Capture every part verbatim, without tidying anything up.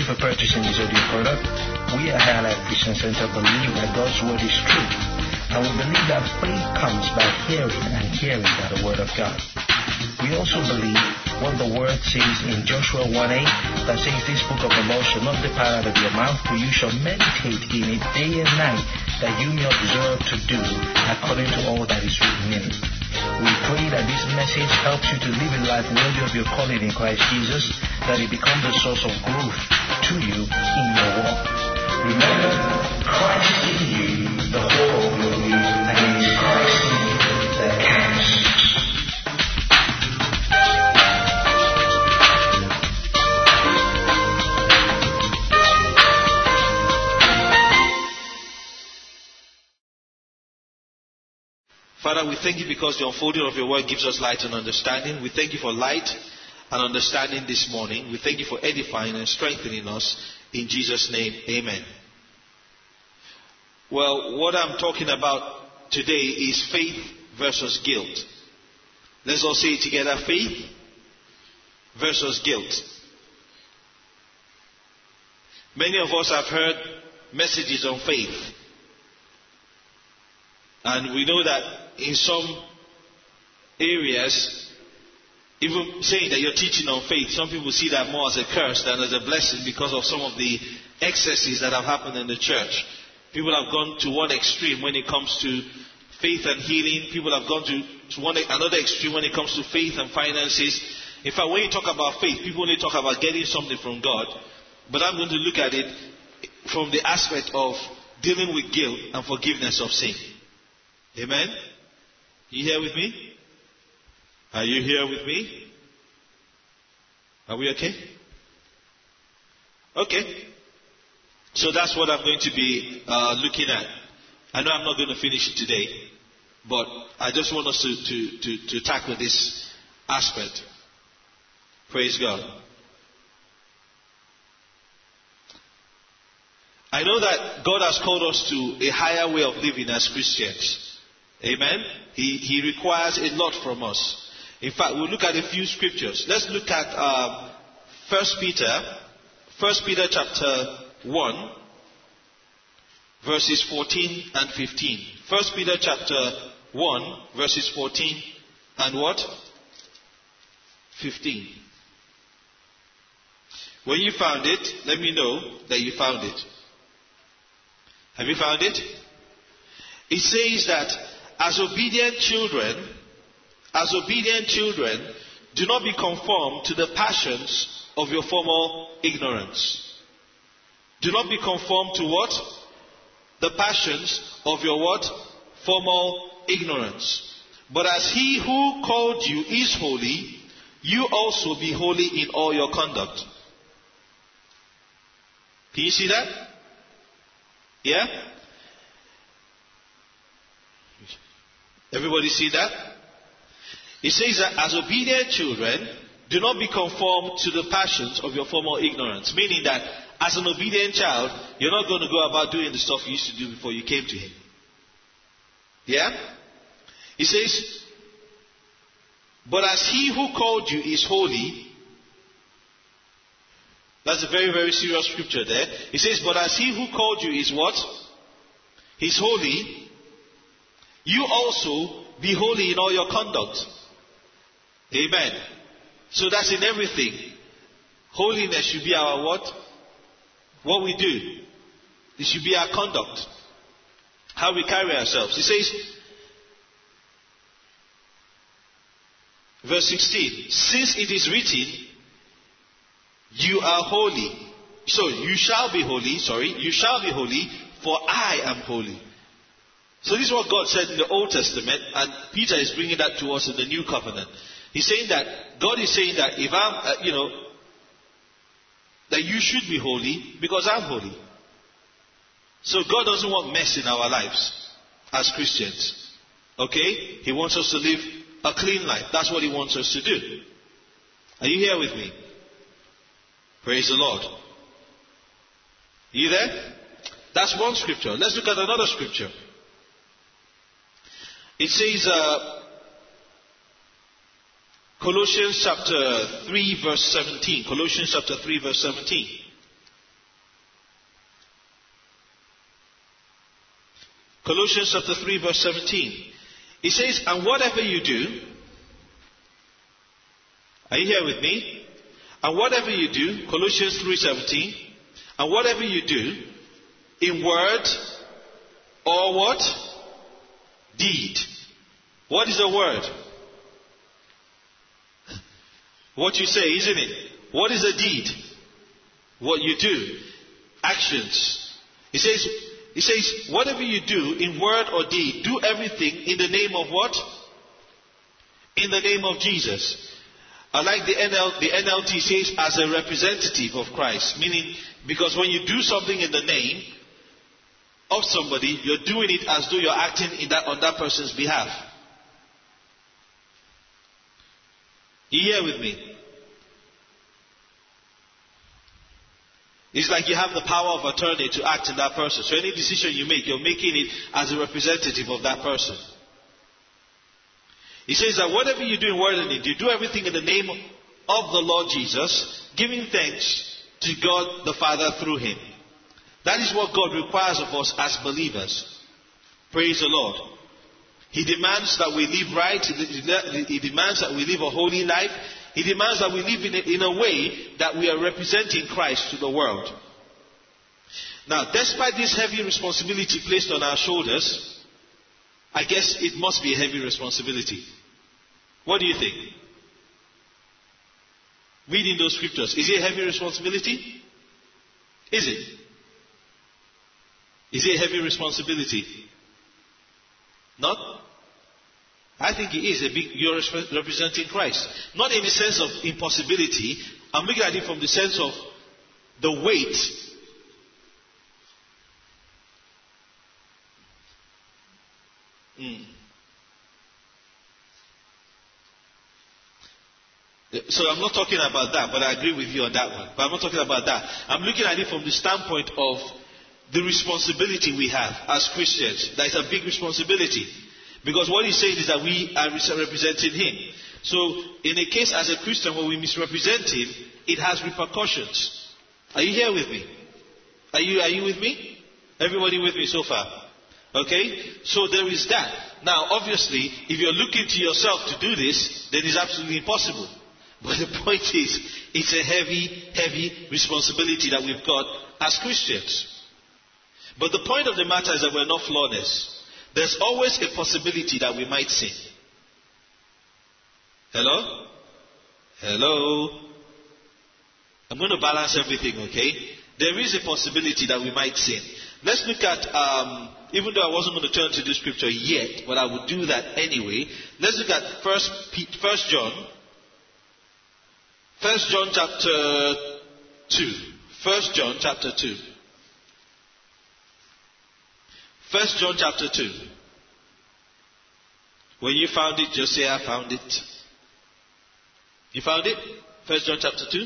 for purchasing this audio product. We at Higher Life Christian Center believe that God's word is true. And we believe that faith comes by hearing, and hearing by the word of God. We also believe what the word says in Joshua one eight, that says, "This book of the law shall not depart out of your mouth, for you shall meditate in it day and night, that you may observe to do according to all that is written in it." We pray that this message helps you to live a life worthy of your calling in Christ Jesus, that it becomes a source of growth to you in your walk. Remember, Christ in you, the hope of glory, and it is Christ in you that counts. Father, we thank you because the unfolding of your word gives us light and understanding. We thank you for light and understanding this morning. We thank you for edifying and strengthening us. In Jesus' name, amen. Well, what I'm talking about today is faith versus guilt. Let's all say it together. Faith versus guilt. Many of us have heard messages on faith. And we know that in some areas, even saying that you're teaching on faith, some people see that more as a curse than as a blessing because of some of the excesses that have happened in the church. People have gone to one extreme when it comes to faith and healing. People have gone to, to one, another extreme when it comes to faith and finances. In fact, when you talk about faith, people only talk about getting something from God. But I'm going to look at it from the aspect of dealing with guilt and forgiveness of sin. Amen? You here with me? Are you here with me? Are we okay? Okay. So that's what I'm going to be uh, looking at. I know I'm not going to finish it today, but I just want us to, to, to, to tackle this aspect. Praise God. I know that God has called us to a higher way of living as Christians. Amen. He, he requires a lot from us. In fact, we'll look at a few scriptures. Let's look at uh, First Peter, First Peter chapter one, verses fourteen and fifteen. First Peter chapter one, verses fourteen and what? fifteen. When you found it, let me know that you found it. Have you found it? It says that as obedient children, as obedient children, do not be conformed to the passions of your former ignorance. Do not be conformed to what? The passions of your what? Former ignorance. But as he who called you is holy, you also be holy in all your conduct. Can you see that? Yeah? Everybody see that? It says that as obedient children, do not be conformed to the passions of your former ignorance. Meaning that as an obedient child, you're not going to go about doing the stuff you used to do before you came to him. Yeah? It says, but as he who called you is holy. That's a very, very serious scripture there. It says, but as he who called you is what? He's holy. You also be holy in all your conduct. Amen. So that's in everything. Holiness should be our what? What we do. It should be our conduct. How we carry ourselves. It says, verse sixteen, since it is written, you are holy. So you shall be holy, sorry, you shall be holy, for I am holy. So this is what God said in the Old Testament, and Peter is bringing that to us in the New Covenant. He's saying that, God is saying that if I'm, uh, you know, that you should be holy because I'm holy. So God doesn't want mess in our lives as Christians. Okay? He wants us to live a clean life. That's what He wants us to do. Are you here with me? Praise the Lord. Are you there? That's one scripture. Let's look at another scripture. It says, uh, Colossians chapter three verse seventeen. Colossians chapter three verse seventeen. Colossians chapter three verse seventeen. It says, and whatever you do, are you here with me? And whatever you do, Colossians three seventeen, and whatever you do, in word or what? Deed. What is a word? What you say, isn't it? What is a deed? What you do. Actions. It says, it says, whatever you do in word or deed, do everything in the name of what? In the name of Jesus. I like the N L, the N L T says as a representative of Christ. Meaning, because when you do something in the name of somebody, you're doing it as though you're acting in that, on that person's behalf. You here with me? It's like you have the power of attorney to act in that person. So any decision you make, you're making it as a representative of that person. He says that whatever you do in word and deed, you do everything in the name of the Lord Jesus, giving thanks to God the Father through Him. That is what God requires of us as believers. Praise the Lord. He demands that we live right. He demands that we live a holy life. He demands that we live in a, in a way that we are representing Christ to the world. Now, despite this heavy responsibility placed on our shoulders, I guess it must be a heavy responsibility. What do you think? Reading those scriptures, is it a heavy responsibility? Is it? Is it a heavy responsibility? Not? I think it is a big, you're representing Christ. Not in the sense of impossibility. I'm looking at it from the sense of the weight. Mm. So I'm not talking about that, but I agree with you on that one. But I'm not talking about that. I'm looking at it from the standpoint of the responsibility we have as Christians. That is a big responsibility. Because what he's saying is that we are representing Him. So, in a case as a Christian where we misrepresent Him, it has repercussions. Are you here with me? Are you, are you with me? Everybody with me so far? Okay? So there is that. Now, obviously, if you're looking to yourself to do this, then it's absolutely impossible. But the point is, it's a heavy, heavy responsibility that we've got as Christians. But the point of the matter is that we're not flawless. There's always a possibility that we might sin. Hello? Hello? I'm going to balance everything, okay? There is a possibility that we might sin. Let's look at, um, even though I wasn't going to turn to this scripture yet, but I would do that anyway. Let's look at First, First John. First John chapter two. First John chapter two. First John chapter two. When you found it, just say, I found it. You found it? First John chapter two.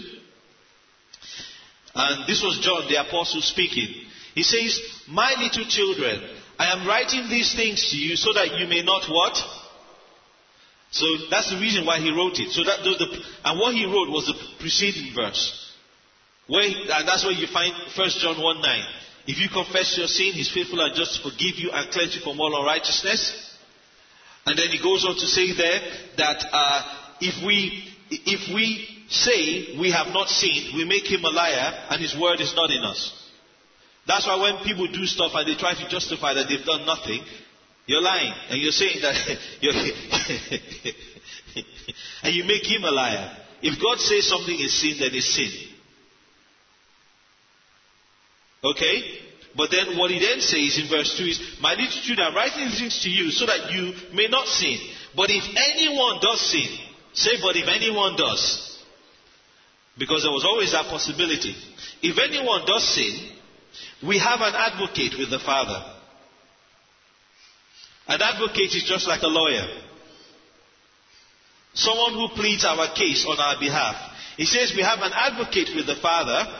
And this was John the apostle speaking. He says, my little children, I am writing these things to you so that you may not what? So that's the reason why he wrote it. So that the, and what he wrote was the preceding verse. Where, and that's where you find First John one nine. If you confess your sin, He's faithful and just to forgive you and cleanse you from all unrighteousness. And then he goes on to say there that uh, if we if we say we have not sinned, we make Him a liar and His word is not in us. That's why when people do stuff and they try to justify that they've done nothing, you're lying and you're saying that you're and you make Him a liar. If God says something is sin, then it's sin. Okay? But then what he then says in verse two is, my little children, I'm writing these things to you so that you may not sin. But if anyone does sin, say, but if anyone does. Because there was always that possibility. If anyone does sin, we have an advocate with the Father. An advocate is just like a lawyer. Someone who pleads our case on our behalf. He says we have an advocate with the Father,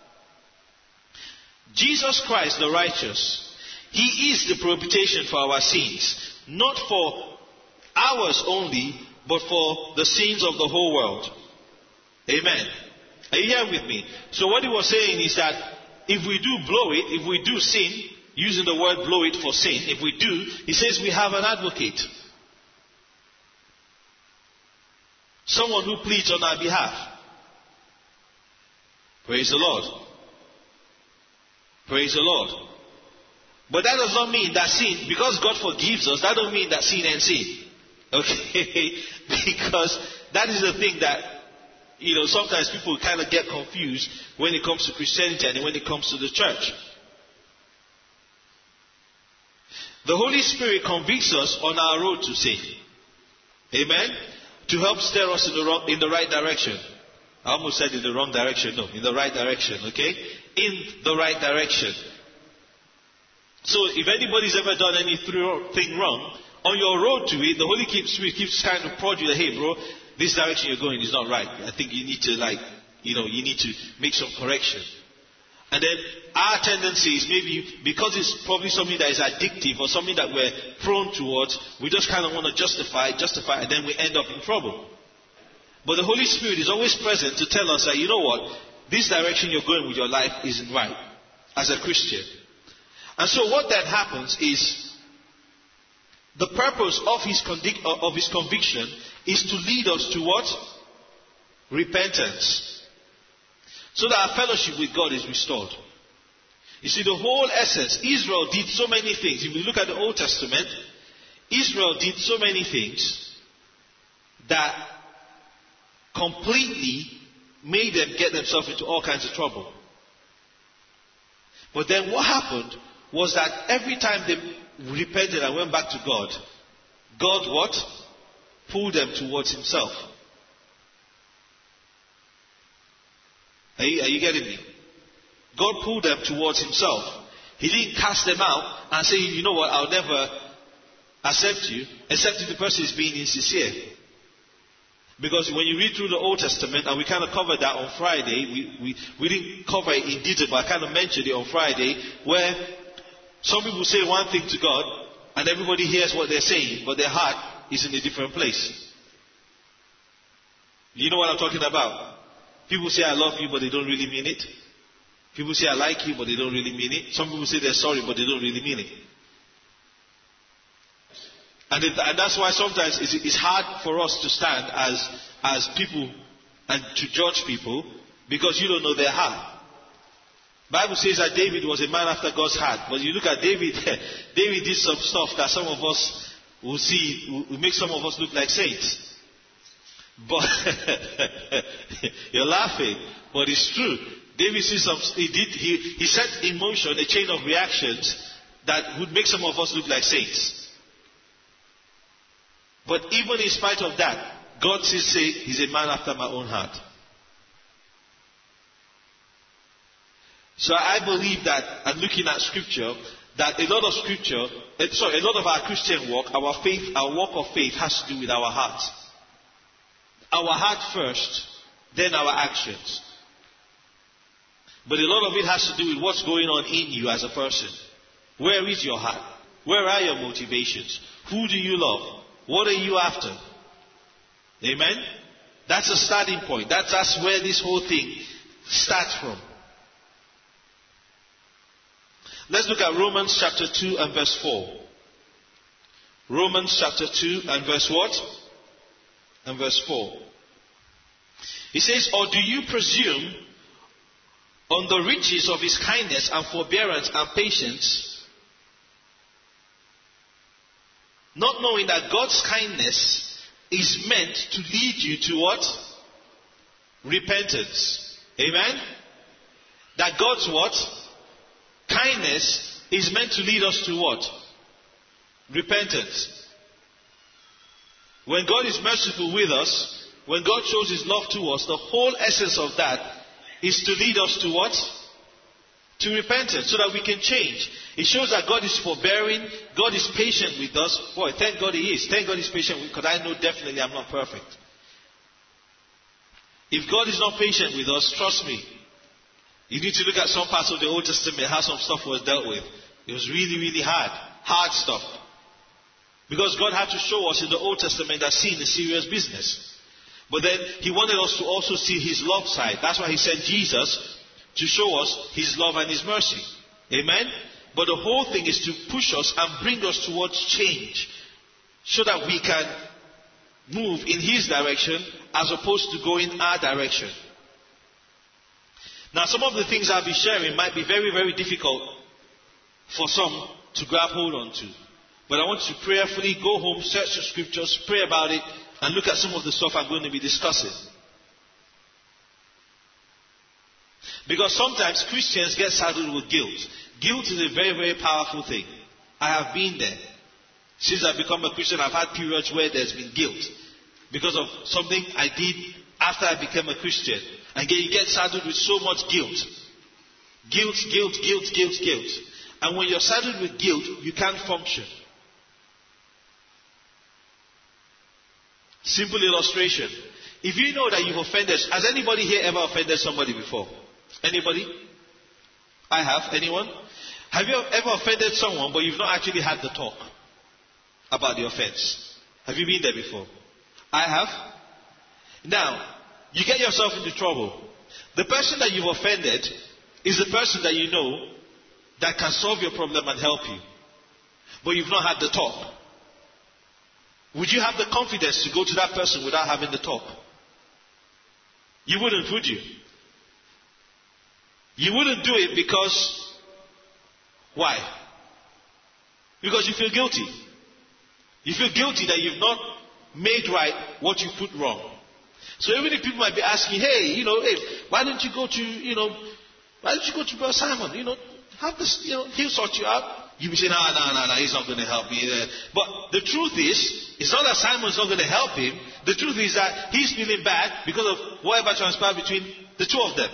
Jesus Christ the righteous. He is the propitiation for our sins, not for ours only, but for the sins of the whole world. Amen. Are you here with me? So what he was saying is that if we do blow it, if we do sin, using the word blow it for sin, if we do, he says we have an advocate. Someone who pleads on our behalf. Praise the Lord. Praise the Lord. But that does not mean that sin, because God forgives us, that doesn't mean that sin ends sin. Okay? Because that is the thing that, you know, sometimes people kind of get confused when it comes to Christianity and when it comes to the church. The Holy Spirit convicts us on our road to sin. Amen? To help steer us in the wrong, in the right direction. I almost said in the wrong direction. No, in the right direction. Okay? In the right direction. So if anybody's ever done anything wrong, on your road to it, the Holy Spirit keeps trying to prod you that, hey bro, this direction you're going is not right. I think you need to like, you know, you need to make some correction. And then our tendency is maybe, because it's probably something that is addictive or something that we're prone towards, we just kind of want to justify, justify, and then we end up in trouble. But the Holy Spirit is always present to tell us that, you know what, this direction you're going with your life isn't right as a Christian. And so what that happens is, the purpose of his, convic- of his conviction is to lead us to what? Repentance. So that our fellowship with God is restored. You see, the whole essence, Israel did so many things. If we look at the Old Testament, Israel did so many things that completely made them get themselves into all kinds of trouble. But then what happened was that every time they repented and went back to God, God what? Pulled them towards himself. Are you, are you getting me? God pulled them towards himself. He didn't cast them out and say, you know what, I'll never accept you, except if the person is being insincere. Because when you read through the Old Testament, and we kind of covered that on Friday, we, we, we didn't cover it in detail, but I kind of mentioned it on Friday, where some people say one thing to God, and everybody hears what they're saying, but their heart is in a different place. You know what I'm talking about? People say, I love you, but they don't really mean it. People say, I like you, but they don't really mean it. Some people say they're sorry, but they don't really mean it. And, it, and that's why sometimes it's, it's hard for us to stand as, as people and to judge people, because you don't know their heart. Bible says that David was a man after God's heart. But you look at David, David did some stuff that some of us will see, will make some of us look like saints. But you're laughing, but it's true. David sees some, he did, he, he set in motion a chain of reactions that would make some of us look like saints. But even in spite of that, God still says he's a man after my own heart. So I believe that, and looking at scripture, that a lot of scripture, sorry, a lot of our Christian walk, our faith, our walk of faith has to do with our heart. Our heart first, then our actions. But a lot of it has to do with what's going on in you as a person. Where is your heart? Where are your motivations? Who do you love? What are you after? Amen? That's a starting point. That's, that's where this whole thing starts from. Let's look at Romans chapter two and verse four. Romans chapter two and verse what? And verse four. He says, or do you presume on the riches of his kindness and forbearance and patience, not knowing that God's kindness is meant to lead you to what? Repentance. Amen? That God's what? Kindness is meant to lead us to what? Repentance. When God is merciful with us, when God shows his love to us, the whole essence of that is to lead us to what? To repentance, so that we can change. It shows that God is forbearing, God is patient with us. Boy, thank God he is. Thank God he's patient with, because I know definitely I'm not perfect. If God is not patient with us, trust me, you need to look at some parts of the Old Testament, how some stuff was dealt with. It was really, really hard. Hard stuff. Because God had to show us in the Old Testament that sin is serious business. But then he wanted us to also see his love side. That's why he sent Jesus to show us his love and his mercy. Amen? But the whole thing is to push us and bring us towards change, so that we can move in His direction as opposed to go in our direction. Now, some of the things I'll be sharing might be very, very difficult for some to grab hold on to. But I want you to prayerfully go home, search the scriptures, pray about it, and look at some of the stuff I'm going to be discussing. Because sometimes Christians get saddled with guilt. Guilt is a very, very powerful thing. I have been there. Since I've become a Christian, I've had periods where there's been guilt because of something I did after I became a Christian. And you get saddled with so much guilt. Guilt, guilt, guilt, guilt, guilt. And when you're saddled with guilt, you can't function. Simple illustration. If you know that you've offended, has anybody here ever offended somebody before? Anybody? I have. Anyone? Have you ever offended someone but you've not actually had the talk about the offense? Have you been there before? I have. Now, you get yourself into trouble. The person that you've offended is the person that you know that can solve your problem and help you. But you've not had the talk. Would you have the confidence to go to that person without having the talk? You wouldn't, would you? You wouldn't do it because, why? Because you feel guilty. You feel guilty that you've not made right what you put wrong. So even if people might be asking, hey, you know, hey, why don't you go to, you know, why don't you go to Brother Simon? You know, have this, you know, he'll sort you out. You'll be saying, no, no, no, no, he's not going to help me. But the truth is, it's not that Simon's not going to help him. The truth is that he's feeling bad because of whatever transpired between the two of them.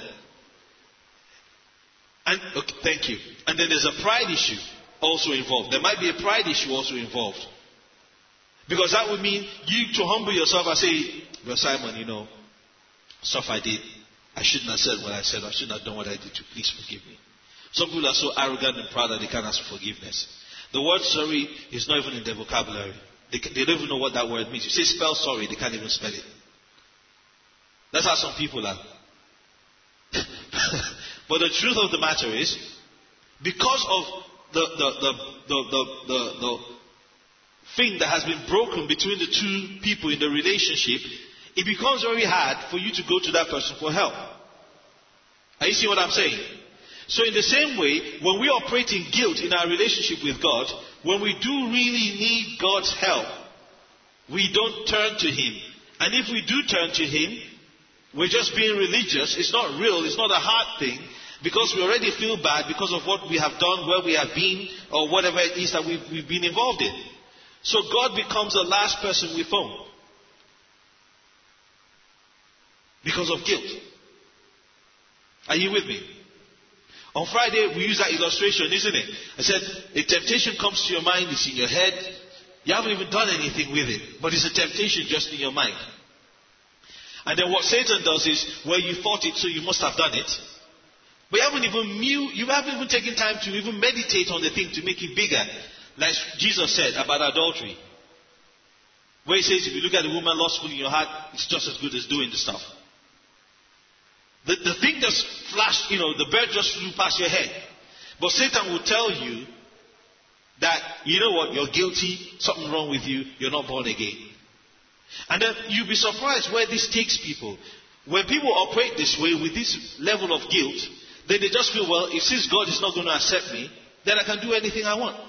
And, okay, thank you. And then there's a pride issue also involved. There might be a pride issue also involved. Because that would mean you to humble yourself and say, Brother Simon, you know, stuff I did, I shouldn't have said what I said. I shouldn't have done what I did. Please forgive me. Some people are so arrogant and proud that they can't ask for forgiveness. The word sorry is not even in their vocabulary. They, they don't even know what that word means. You say spell sorry, they can't even spell it. That's how some people are. But the truth of the matter is, because of the, the, the, the, the, the, the thing that has been broken between the two people in the relationship, it becomes very hard for you to go to that person for help. Are you seeing what I'm saying? So in the same way, when we operate in guilt in our relationship with God, when we do really need God's help, we don't turn to Him. And if we do turn to Him, we're just being religious. It's not real. It's not a hard thing. Because we already feel bad because of what we have done, where we have been, or whatever it is that we've, we've been involved in. So God becomes the last person we phone. Because of guilt. Are you with me? On Friday, we use that illustration, isn't it? I said, a temptation comes to your mind, it's in your head. You haven't even done anything with it, but it's a temptation just in your mind. And then what Satan does is, well, you thought it, so you must have done it. But you haven't even knew, you haven't even taken time to even meditate on the thing to make it bigger. Like Jesus said about adultery. Where he says, if you look at a woman lustful in your heart, it's just as good as doing the stuff. The, the thing just flashed, you know, the bird just flew past your head. But Satan will tell you that, you know what, you're guilty, something wrong with you, you're not born again. And then you'll be surprised where this takes people. When people operate this way with this level of guilt, then they just feel, well, if since God is not going to accept me, then I can do anything I want.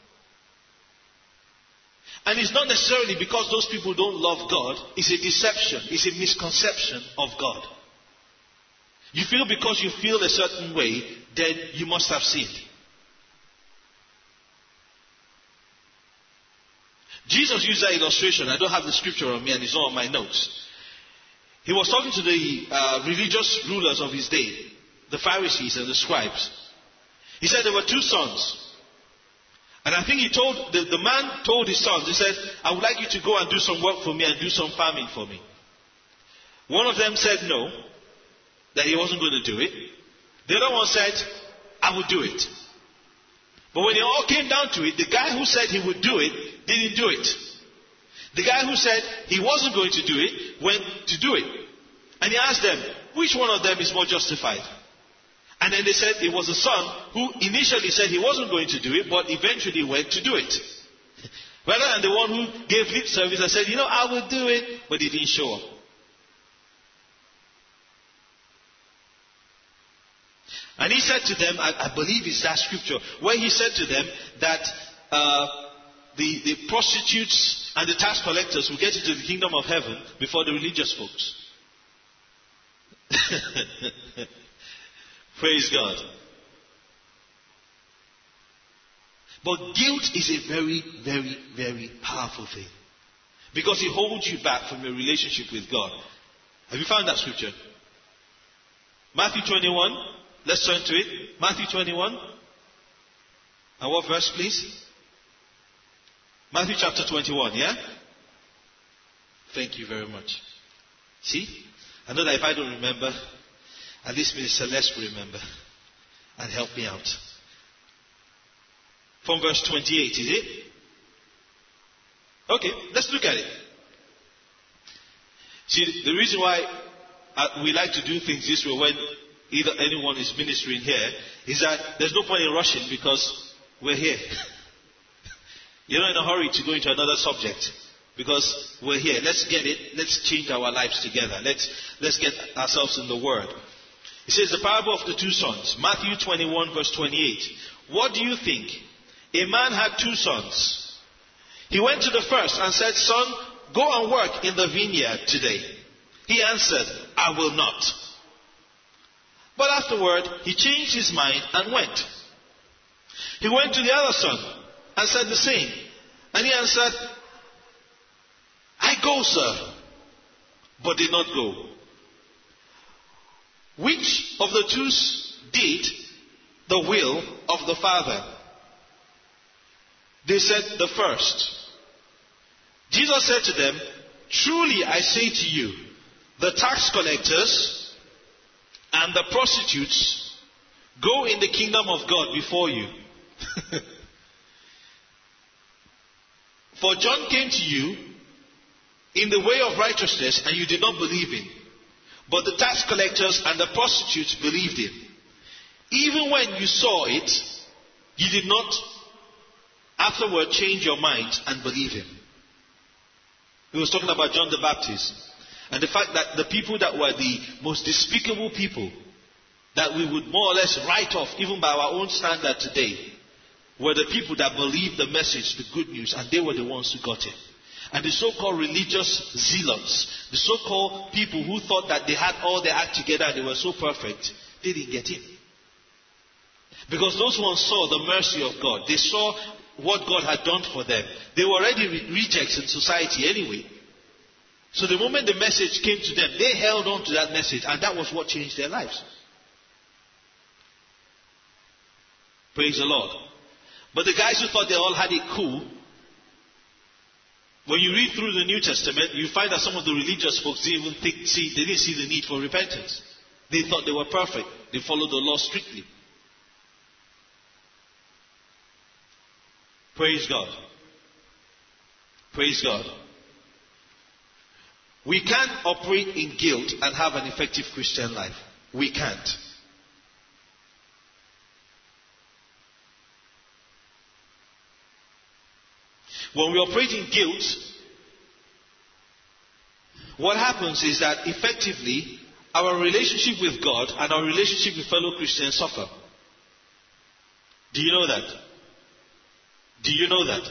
And it's not necessarily because those people don't love God, it's a deception, it's a misconception of God. You feel because you feel a certain way, then you must have sinned. Jesus used that illustration. I don't have the scripture on me and it's not on my notes. He was talking to the uh, religious rulers of his day, the Pharisees and the scribes. He said there were two sons. And I think he told, the, the man told his sons, he said, I would like you to go and do some work for me and do some farming for me. One of them said no, that he wasn't going to do it. The other one said, I would do it. But when it all came down to it, the guy who said he would do it, didn't do it. The guy who said he wasn't going to do it, went to do it. And he asked them, which one of them is more justified? And then they said it was the son who initially said he wasn't going to do it, but eventually went to do it. Rather than the one who gave lip service and said, you know, I will do it, but he didn't show up. And he said to them, I, I believe it's that scripture, where he said to them that uh, the, the prostitutes and the tax collectors will get into the kingdom of heaven before the religious folks. Praise God. But guilt is a very, very, very powerful thing. Because it holds you back from your relationship with God. Have you found that scripture? Matthew twenty-one. Let's turn to it. Matthew twenty-one. And what verse, please? Matthew chapter twenty-one, yeah? Thank you very much. See? I know that if I don't remember, at least Minister Celeste will remember and help me out. From verse twenty-eight, is it? Okay, let's look at it. See, the reason why uh, we like to do things this way when either anyone is ministering here is that there's no point in rushing because we're here. You're not in a hurry to go into another subject because we're here. Let's get it. Let's change our lives together. Let's, let's get ourselves in the Word. It says the parable of the two sons. Matthew twenty-one verse twenty-eight. What do you think? A man had two sons. He went to the first and said, Son, go and work in the vineyard today. He answered, I will not. But afterward, he changed his mind and went. He went to the other son and said the same. And he answered, I go, sir, but did not go. Which of the two did the will of the Father? They said, the first. Jesus said to them, truly I say to you, the tax collectors and the prostitutes go in the kingdom of God before you. For John came to you in the way of righteousness, and you did not believe him. But the tax collectors and the prostitutes believed him. Even when you saw it, you did not afterward change your mind and believe him. He was talking about John the Baptist. And the fact that the people that were the most despicable people that we would more or less write off, even by our own standard today, were the people that believed the message, the good news, and they were the ones who got it. And the so-called religious zealots, the so-called people who thought that they had all their act together and they were so perfect, they didn't get in. Because those ones saw the mercy of God. They saw what God had done for them. They were already re- rejects in society anyway. So the moment the message came to them, they held on to that message, and that was what changed their lives. Praise the Lord. But the guys who thought they all had it cool, when you read through the New Testament, you find that some of the religious folks didn't even think, see, they didn't see the need for repentance. They thought they were perfect. They followed the law strictly. Praise God. Praise God. We can't operate in guilt and have an effective Christian life. We can't. When we operate in guilt, what happens is that effectively our relationship with God and our relationship with fellow Christians suffer. Do you know that? Do you know that?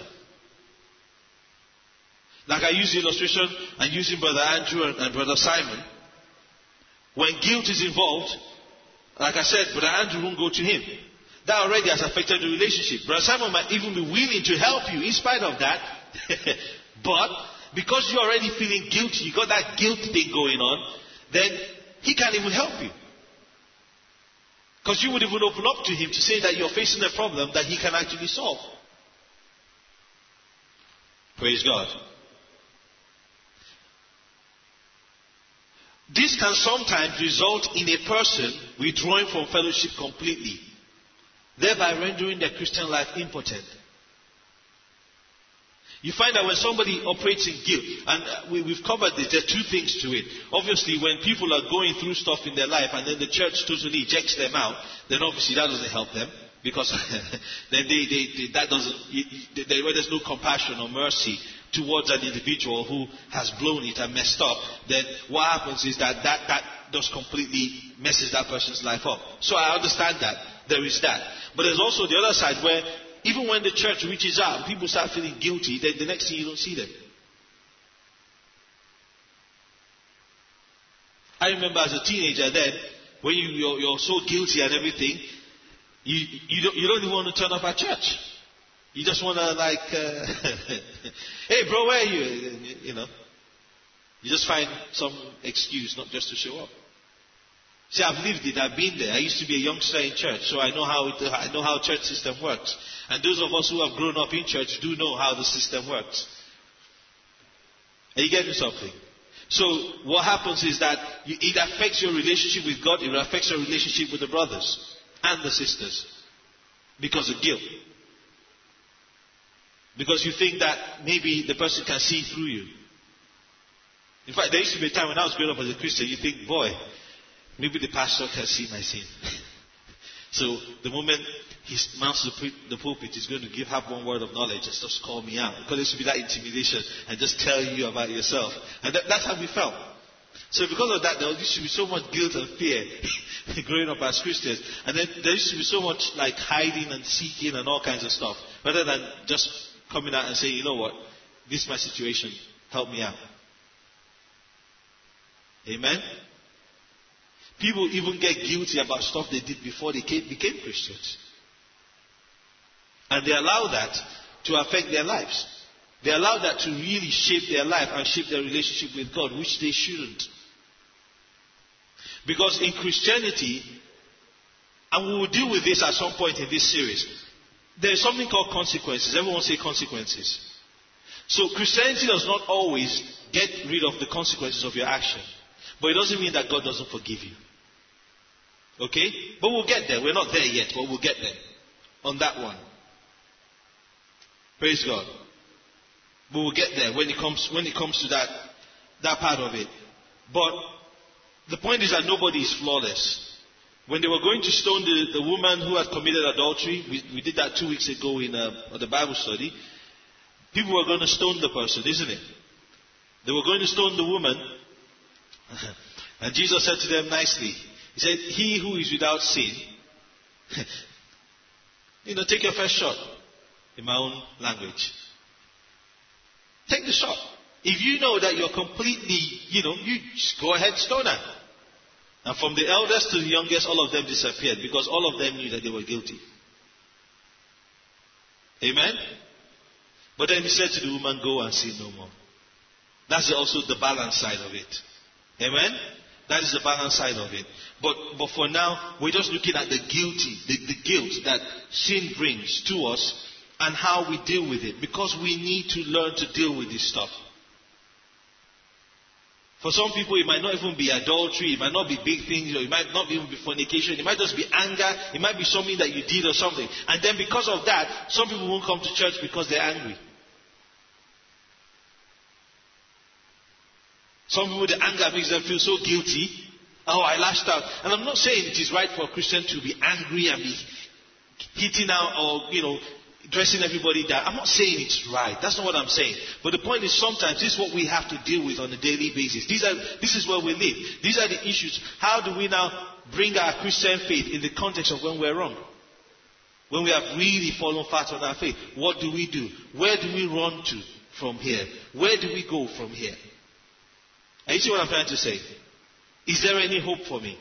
Like I use the illustration, I'm using Brother Andrew and, and Brother Simon. When guilt is involved, like I said, Brother Andrew won't go to him. That already has affected the relationship. Brother Simon might even be willing to help you in spite of that. But because you're already feeling guilty, you got that guilt thing going on, then he can't even help you. Because you would even open up to him to say that you're facing a problem that he can actually solve. Praise God. This can sometimes result in a person withdrawing from fellowship completely, thereby rendering their Christian life impotent. You find that when somebody operates in guilt, and we, we've covered this, there are two things to it. Obviously, when people are going through stuff in their life and then the church totally ejects them out, then obviously that doesn't help them. Because then they, they, they, that doesn't, they, they, where there's no compassion or mercy towards an individual who has blown it and messed up, then what happens is that that, that just completely messes that person's life up. So I understand that. There is that. But there's also the other side where even when the church reaches out and people start feeling guilty, then the next thing you don't see them. I remember as a teenager then, when you, you're, you're so guilty and everything, you, you, don't, you don't even want to turn up at church. You just want to like, uh, hey bro, where are you? You know, you just find some excuse not just to show up. See, I've lived it. I've been there. I used to be a youngster in church, so I know how it, I know how church system works. And those of us who have grown up in church do know how the system works. Are you getting something? So what happens is that you, it affects your relationship with God. It affects your relationship with the brothers and the sisters because of guilt. Because you think that maybe the person can see through you. In fact, there used to be a time when I was growing up as a Christian, you think, boy, maybe the pastor can see my sin. So the moment he mounts the, the pulpit, he's going to give have one word of knowledge and just call me out. Because there used to be that intimidation and just tell you about yourself. And that, that's how we felt. So because of that, there used to be so much guilt and fear growing up as Christians. And then there used to be so much like hiding and seeking and all kinds of stuff. Rather than just coming out and saying, you know what, this is my situation, help me out. Amen? People even get guilty about stuff they did before they came, became Christians. And they allow that to affect their lives. They allow that to really shape their life and shape their relationship with God, which they shouldn't. Because in Christianity, and we will deal with this at some point in this series, there is something called consequences. Everyone say consequences. So Christianity does not always get rid of the consequences of your action. But it doesn't mean that God doesn't forgive you. Okay? But we'll get there. We're not there yet, but we'll get there. On that one. Praise God. But we'll get there when it comes when it comes to that, that part of it. But the point is that nobody is flawless. When they were going to stone the, the woman who had committed adultery, we, we did that two weeks ago in uh, the Bible study, people were going to stone the person, isn't it? They were going to stone the woman. And Jesus said to them nicely, he said, he who is without sin, you know, take your first shot, in my own language. Take the shot. If you know that you're completely, you know, you just go ahead, stone her. And from the eldest to the youngest, all of them disappeared because all of them knew that they were guilty. Amen? But then he said to the woman, go and sin no more. That's also the balance side of it. Amen? That is the balance side of it. But but for now, we're just looking at the guilty, the, the guilt that sin brings to us and how we deal with it. Because we need to learn to deal with this stuff. For some people, it might not even be adultery, it might not be big things, or it might not even be fornication, it might just be anger, it might be something that you did or something. And then because of that, some people won't come to church because they're angry. Some people, the anger makes them feel so guilty. Oh, I lashed out. And I'm not saying it is right for a Christian to be angry and be hitting out or, you know, dressing everybody down. I'm not saying it's right. That's not what I'm saying. But the point is sometimes this is what we have to deal with on a daily basis. These are, this is where we live. These are the issues. How do we now bring our Christian faith in the context of when we're wrong? When we have really fallen flat on our faith. What do we do? Where do we run to from here? Where do we go from here? And you see what I'm trying to say? Is there any hope for me?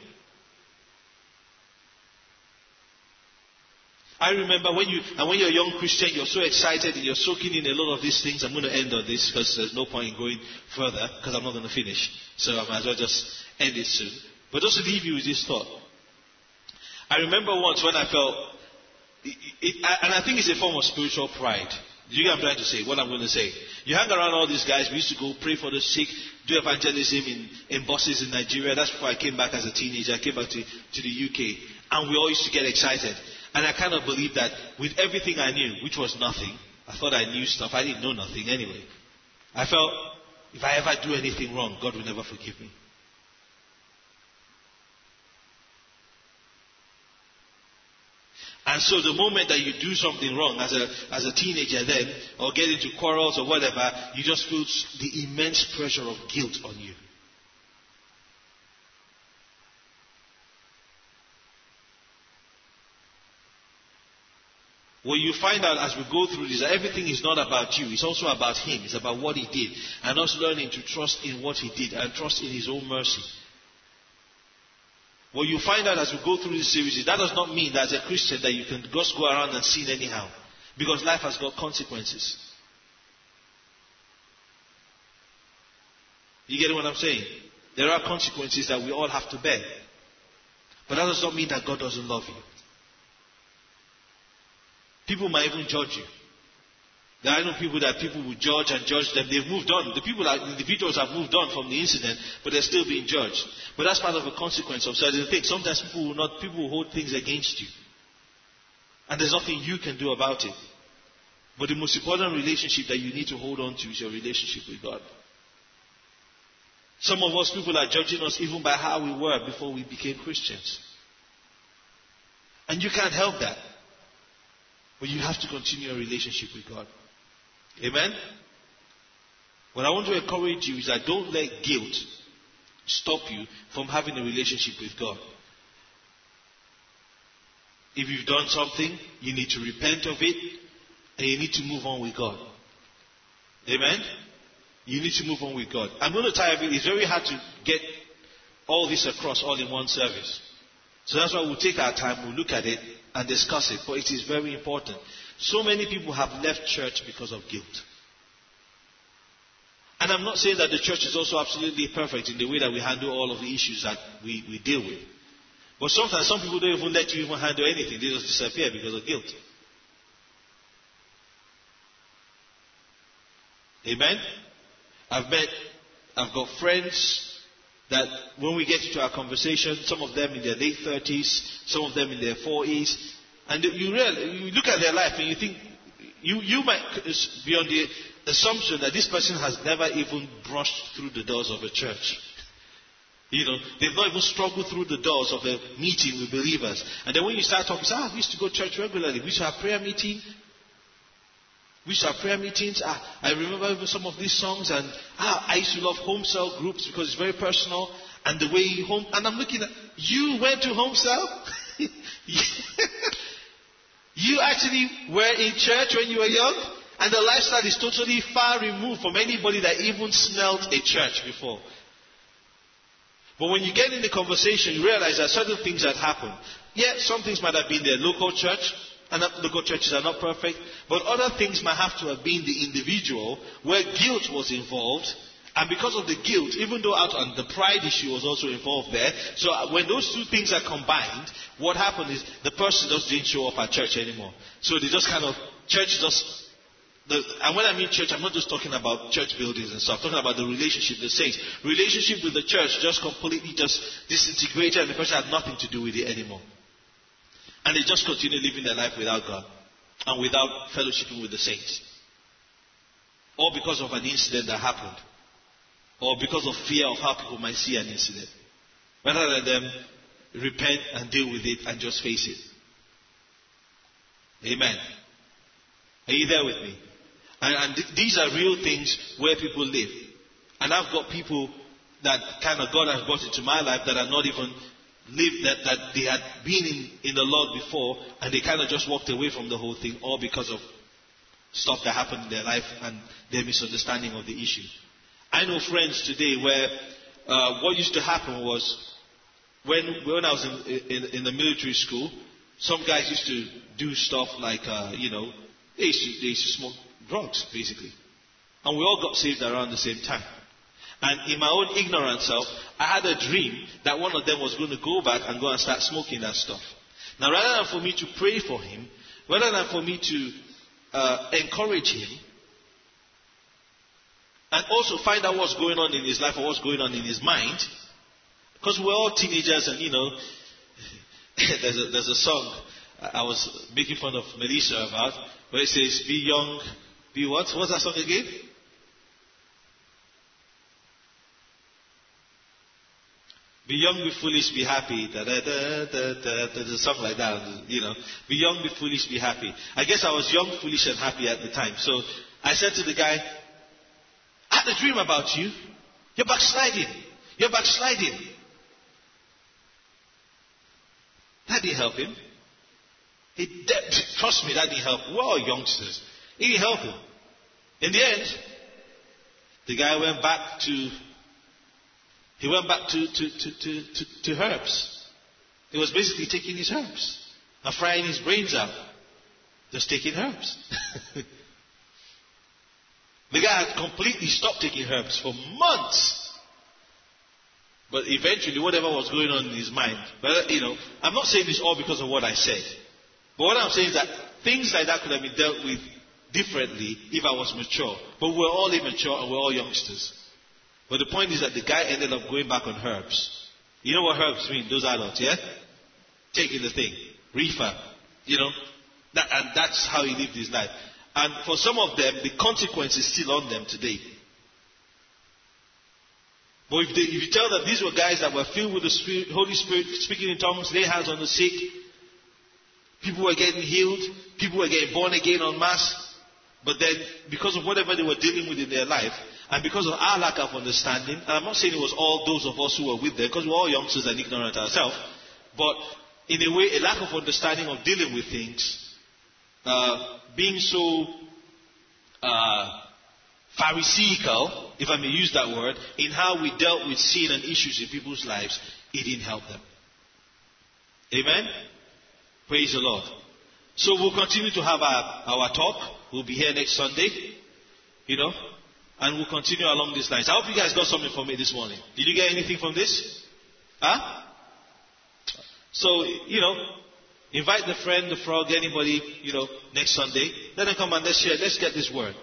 I remember when you, and when you're a young Christian, you're so excited and you're soaking in a lot of these things. I'm going to end on this because there's no point in going further because I'm not going to finish. So I might as well just end it soon. But just to leave you with this thought. I remember once when I felt, it, it, and I think it's a form of spiritual pride. Do you get what I'm trying to say? What I'm going to say. You hang around all these guys. We used to go pray for the sick, do evangelism in, in buses in Nigeria. That's before I came back as a teenager. I came back to, to the U K. And we all used to get excited. And I kind of believed that with everything I knew, which was nothing, I thought I knew stuff. I didn't know nothing anyway. I felt if I ever do anything wrong, God will never forgive me. And so the moment that you do something wrong as a as a teenager then, or get into quarrels or whatever, you just feel the immense pressure of guilt on you. What you find out as we go through this, that everything is not about you. It's also about Him. It's about what He did. And us learning to trust in what He did and trust in His own mercy. What you find out as we go through this series is that does not mean that as a Christian that you can just go around and sin anyhow. Because life has got consequences. You get what I'm saying? There are consequences that we all have to bear. But that does not mean that God doesn't love you. People might even judge you. There are no people that people will judge and judge them. They've moved on. The people, are, individuals have moved on from the incident, but they're still being judged. But that's part of a consequence of certain things. Sometimes people will not, people will hold things against you. And there's nothing you can do about it. But the most important relationship that you need to hold on to is your relationship with God. Some of us people are judging us even by how we were before we became Christians. And you can't help that. But you have to continue your relationship with God. Amen? What I want to encourage you is that don't let guilt stop you from having a relationship with God. If you've done something, you need to repent of it and you need to move on with God. Amen? You need to move on with God. I'm going to tell you, it's very hard to get all this across all in one service. So that's why we'll take our time, we'll look at it and discuss it. But it is very important. So many people have left church because of guilt. And I'm not saying that the church is also absolutely perfect in the way that we handle all of the issues that we, we deal with. But sometimes some people don't even let you even handle anything. They just disappear because of guilt. Amen? I've met, I've got friends that when we get into our conversation, some of them in their late thirties, some of them in their forties, and you, realize, you look at their life and you think, you, you might be on the assumption that this person has never even brushed through the doors of a church. You know, they've not even struggled through the doors of a meeting with believers. And then when you start talking, you say, ah, we used to go to church regularly. We used to have prayer meeting. We used to have prayer meetings. Ah, I remember even some of these songs. And ah, I used to love home cell groups because it's very personal. And the way home... And I'm looking at... You went to home cell? You actually were in church when you were young? And the lifestyle is totally far removed from anybody that even smelled a church before. But when you get in the conversation, you realize that certain things that happen. Yeah, some things might have been their local church. And local churches are not perfect. But other things might have to have been the individual where guilt was involved. And because of the guilt, even though out on the pride issue was also involved there. So when those two things are combined, what happened is the person just didn't show up at church anymore. So they just kind of, church just, the, and when I mean church, I'm not just talking about church buildings and stuff. I'm talking about the relationship, the saints. Relationship with the church just completely just disintegrated and the person had nothing to do with it anymore. And they just continue living their life without God and without fellowshipping with the saints. All because of an incident that happened. Or because of fear of how people might see an incident. Rather than them repent and deal with it and just face it. Amen. Are you there with me? And, and th- these are real things where people live. And I've got people that kind of God has brought into my life that are not even lived, that, that they had been in, in the Lord before and they kind of just walked away from the whole thing, all because of stuff that happened in their life and their misunderstanding of the issue. I know friends today where uh, what used to happen was when when I was in, in, in the military school, some guys used to do stuff like, uh, you know, they used, to, they used to smoke drugs, basically. And we all got saved around the same time. And in my own ignorant self, I had a dream that one of them was going to go back and go and start smoking that stuff. Now, rather than for me to pray for him, rather than for me to uh, encourage him, and also find out what's going on in his life or what's going on in his mind, because we're all teenagers and, you know, there's, a, there's a song I was making fun of Melissa about, where it says, be young, be what? What's that song again? Be young, be foolish, be happy. Da, da, da, da, da. There's a song like that, you know. Be young, be foolish, be happy. I guess I was young, foolish, and happy at the time. So I said to the guy, I had a dream about you. You're backsliding. You're backsliding. That didn't help him. He did, trust me, that didn't help. We're all youngsters. It didn't help him. In the end, the guy went back to he went back to, to, to, to, to, to herbs. He was basically taking his herbs and frying his brains out. Just taking herbs. The guy had completely stopped taking herbs for months. But eventually, whatever was going on in his mind, but you know, I'm not saying this all because of what I said. But what I'm saying is that things like that could have been dealt with differently if I was mature. But we're all immature and we're all youngsters. But the point is that the guy ended up going back on herbs. You know what herbs mean? Those adults, yeah? Taking the thing. Reefer. You know? That, and that's how he lived his life. And for some of them, the consequence is still on them today. But if, they, if you tell that these were guys that were filled with the Spirit, Holy Spirit, speaking in tongues, lay hands on the sick, people were getting healed, people were getting born again en masse, but then because of whatever they were dealing with in their life, and because of our lack of understanding, and I'm not saying it was all those of us who were with them, because we're all youngsters and ignorant ourselves, but in a way, a lack of understanding of dealing with things, uh, being so uh, Pharisaical, if I may use that word, in how we dealt with sin and issues in people's lives, it didn't help them. Amen? Praise the Lord. So we'll continue to have our, our talk. We'll be here next Sunday, you know, and we'll continue along these lines. I hope you guys got something from me this morning. Did you get anything from this? Huh? So, you know, invite the friend, the frog, anybody, you know, next Sunday. Let them come and let's share. Let's get this word.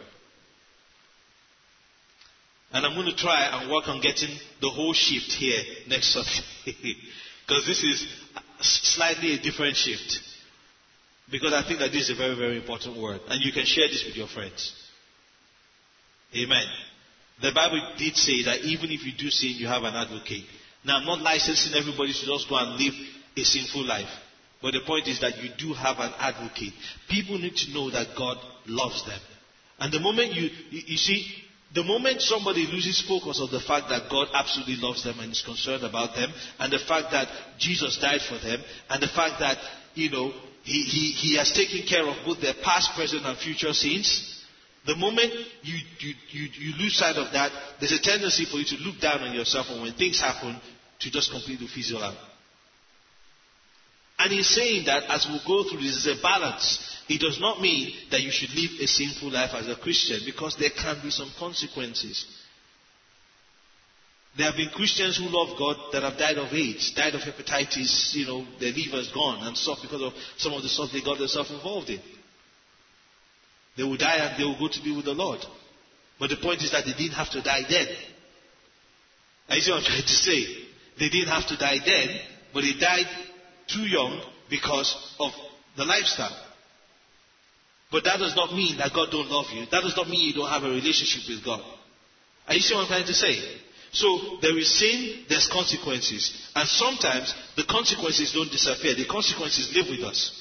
And I'm going to try and work on getting the whole shift here next Sunday. Because this is slightly a different shift. Because I think that this is a very, very important word. And you can share this with your friends. Amen. The Bible did say that even if you do sin, you have an advocate. Now, I'm not licensing everybody to just go and live a sinful life. But the point is that you do have an advocate. People need to know that God loves them. And the moment you, you, you see, the moment somebody loses focus on the fact that God absolutely loves them and is concerned about them, and the fact that Jesus died for them, and the fact that, you know, He, he, he has taken care of both their past, present, and future sins, the moment you, you, you, you lose sight of that, there's a tendency for you to look down on yourself, and when things happen, to just completely fizzle out. And he's saying that as we go through this, is a balance. It does not mean that you should live a sinful life as a Christian, because there can be some consequences. There have been Christians who love God that have died of AIDS, died of hepatitis, you know, their liver's gone and stuff because of some of the stuff they got themselves involved in. They will die and they will go to be with the Lord. But the point is that they didn't have to die then. I see what I'm trying to say. They didn't have to die then, but they died too young because of the lifestyle. But that does not mean that God don't love you. That does not mean you don't have a relationship with God. Are you see what I'm trying to say? So there is sin, there's consequences. And sometimes the consequences don't disappear. The consequences live with us.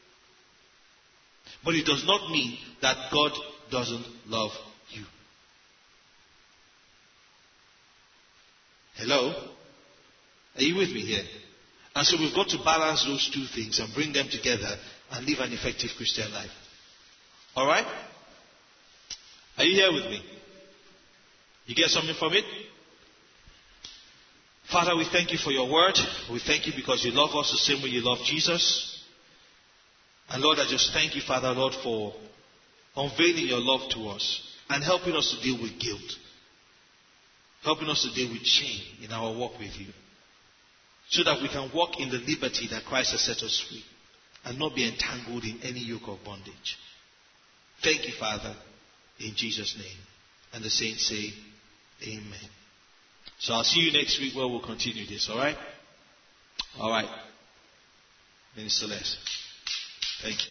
But it does not mean that God doesn't love you. Hello? Are you with me here? And so we've got to balance those two things and bring them together and live an effective Christian life. Alright? Are you here with me? You get something from it? Father, we thank you for your word. We thank you because you love us the same way you love Jesus. And Lord, I just thank you, Father, Lord, for unveiling your love to us and helping us to deal with guilt. Helping us to deal with shame in our walk with you. So that we can walk in the liberty that Christ has set us free and not be entangled in any yoke of bondage. Thank you, Father, in Jesus' name. And the saints say, Amen. So I'll see you next week where we'll continue this, alright? Alright. Minister Les. Thank you.